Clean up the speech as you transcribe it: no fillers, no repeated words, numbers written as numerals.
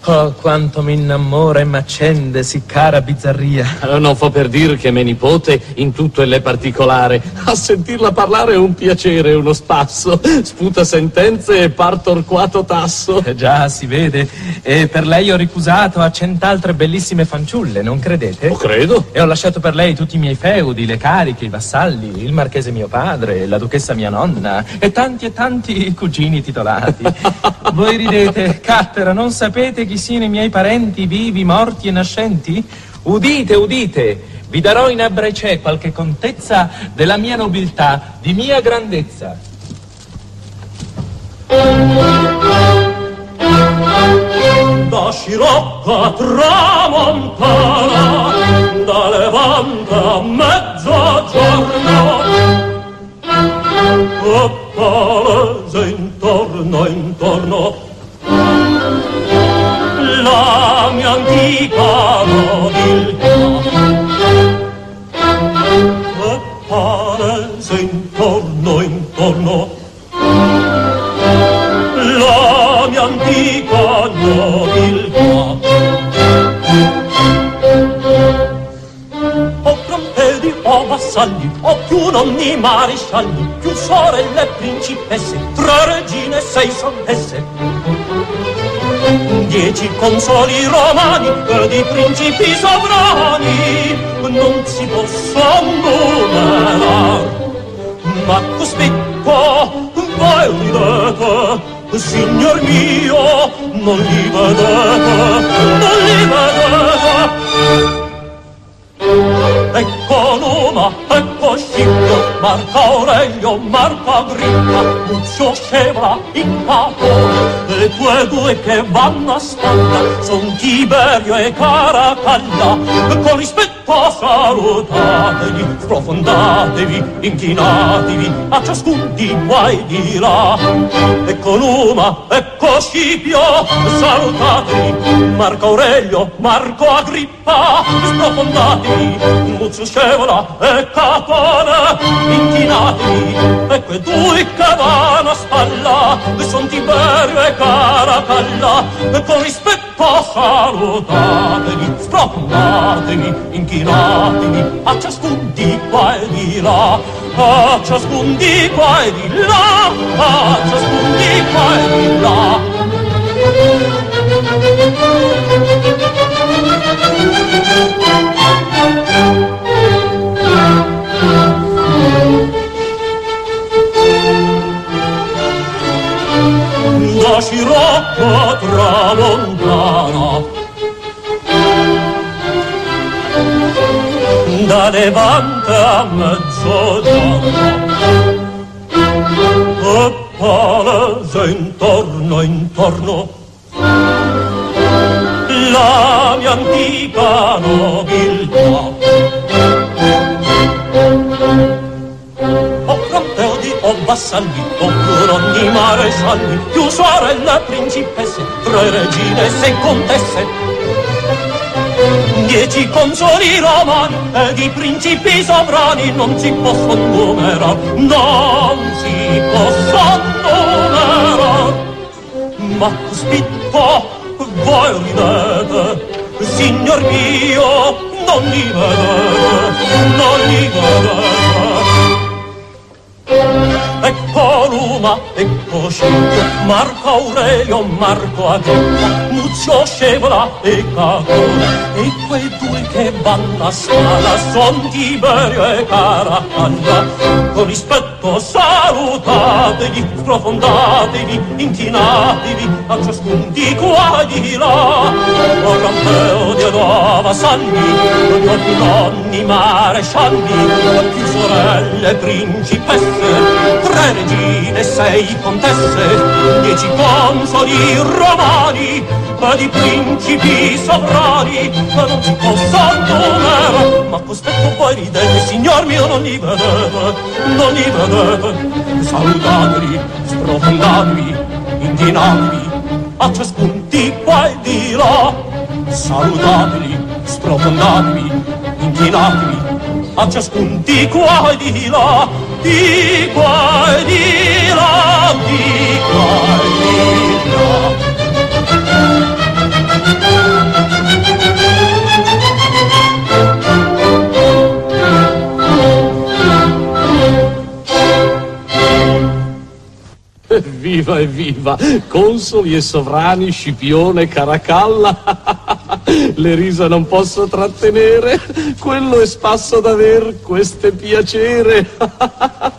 Oh, quanto mi innamora e m'accende sì cara bizzarria. Non fo per dir che mia nipote in tutto è le particolare. A sentirla parlare è un piacere, uno spasso. Sputa sentenze e par torquato tasso. Già, si vede. E per lei ho ricusato a 100 altre bellissime fanciulle, non credete? Lo credo. E ho lasciato per lei tutti i miei feudi, le cariche, i vassalli, il marchese mio padre, la duchessa mia nonna e tanti cugini titolati. Voi ridete, cattera, non sapete chi siano i miei parenti vivi, morti e nascenti? Udite, udite, vi darò in abbracè qualche contezza della mia nobiltà, di mia grandezza. Da scirocca tramontana, da levante a mezzogiorno, e palese intorno la mia antica nobiltà, e palese intorno la mia antica nobiltà. Ho trompedi, ho vassalli, ho più nonni marescialli, più sorelle principesse, 3 regine e 6 contesse, 10 consoli romani e di principi sovrani non si possono numerare. Ma cospetto, voi ridete, signor mio, non li vedete, non li vedete. Ecco Numa, ecco Scipio, Marco Aurelio, Marco Agrippa, Muzio Scevola, in capo, e due che vanno a spalla, son Tiberio e Caracalla, con rispetto salutatevi, sprofondatevi, inchinatevi a ciascun di qua e di là. Ecco Numa, ecco Scipio, salutatevi, Marco Aurelio, Marco Agrippa, sprofondatevi, Muzio Scevola e Catone, inchinatevi, ecco i 2 che vanno a spalla, son Tiberio e Caracalla, con rispetto salutatevi, sprofondatevi, inchinatevi a ciascun di qua e di là, a ciascun di qua e di là, a ciascun di qua e di là. Da scirocca tramontana, da levante a mezzogiorno, e palese intorno la mia antica nobiltà. Ho fronteodi, ho vassalli, ho più nonni marescialli, più sorelle principesse, 3 regine e 6 contesse, 10 consoli romani e di principi sovrani non si possono numerare, non si possono numerare. Ma cospetto, voi ridete, signor mio, non li vedete, non li vedete. Ecco Numa, ecco Scipio, Marco Aurelio, Marco Agrippa, Muzio Scevola e Catone, e quei 2 che vanno a scala son Tiberio e Caracalla. Con rispetto salutatevi, sprofondatevi, inchinatevi a ciascun di qua e di là. O rampeo di vassalli, nonni marescialli, più sorelle principesse, 3 regine e 6 contesse, 10 consoli romani e di principi sovrani, non si possono numerare. Ma cospetto poi ridete, signor mio, non li vedete, non li vedete. Salutatevi, sprofondatevi, inchinatevi a ciascun di qua e di là. Salutatevi, sprofondatevi, inchinatevi a ciascun di qua e di là, di qua e di là, di qua e di là. Evviva, evviva! Consoli e sovrani, Scipione, Caracalla. Le risa non posso trattenere, quello è spasso d'aver, questo è piacere.